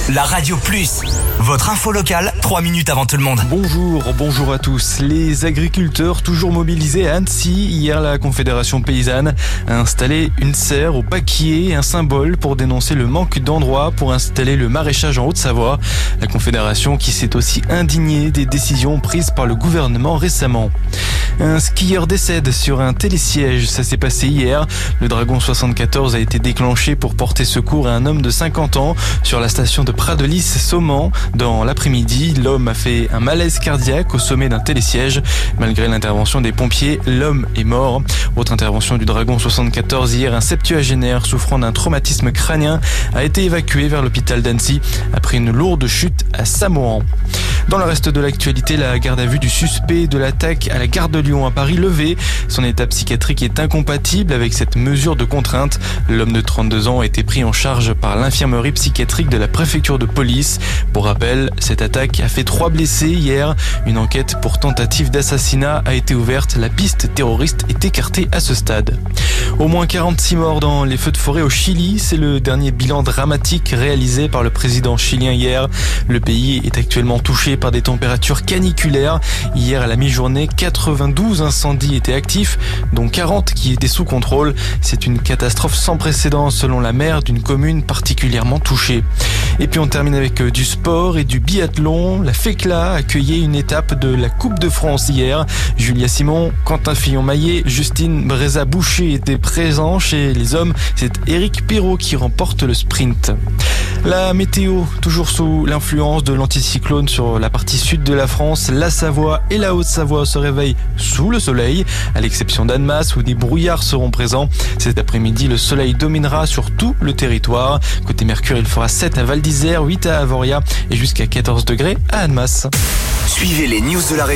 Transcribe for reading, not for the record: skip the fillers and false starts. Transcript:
La Radio Plus, votre info locale, 3 minutes avant tout le monde. Bonjour à tous. Les agriculteurs toujours mobilisés à Annecy. Hier, la Confédération paysanne a installé une serre au Paquier, un symbole pour dénoncer le manque d'endroits pour installer le maraîchage en Haute-Savoie. La Confédération qui s'est aussi indignée des décisions prises par le gouvernement récemment. Un skieur décède sur un télésiège. Ça s'est passé hier. Le Dragon 74 a été déclenché pour porter secours à un homme de 50 ans sur la station de Pradelis-Sauman. Dans l'après-midi, l'homme a fait un malaise cardiaque au sommet d'un télésiège. Malgré l'intervention des pompiers, l'homme est mort. Autre intervention du Dragon 74 hier, un septuagénaire souffrant d'un traumatisme crânien a été évacué vers l'hôpital d'Annecy après une lourde chute à Samoan. Dans le reste de l'actualité, la garde à vue du suspect de l'attaque à la gare de Lyon à Paris levée. Son état psychiatrique est incompatible avec cette mesure de contrainte. L'homme de 32 ans a été pris en charge par l'infirmerie psychiatrique de la préfecture de police. Pour rappel, cette attaque a fait 3 blessés hier. Une enquête pour tentative d'assassinat a été ouverte. La piste terroriste est écartée à ce stade. Au moins 46 morts dans les feux de forêt au Chili. C'est le dernier bilan dramatique réalisé par le président chilien hier. Le pays est actuellement touché par des températures caniculaires. Hier à la mi-journée, 92 incendies étaient actifs, dont 40 qui étaient sous contrôle. C'est une catastrophe sans précédent selon la maire d'une commune particulièrement touchée. Et puis on termine avec du sport et du biathlon. La FECLA accueillait une étape de la Coupe de France hier. Julia Simon, Quentin Fillon-Maillet, Justine Bréza-Boucher étaient présents. Chez les hommes, c'est Éric Perrault qui remporte le sprint. La météo, toujours sous l'influence de l'anticyclone sur la partie sud de la France. La Savoie et la Haute-Savoie se réveillent sous le soleil, à l'exception d'Annemasse où des brouillards seront présents. Cet après-midi, le soleil dominera sur tout le territoire. Côté Mercure, il fera 7 à Val d'Isère, 8 à Avoria et jusqu'à 14 degrés à Annemasse. Suivez les news de la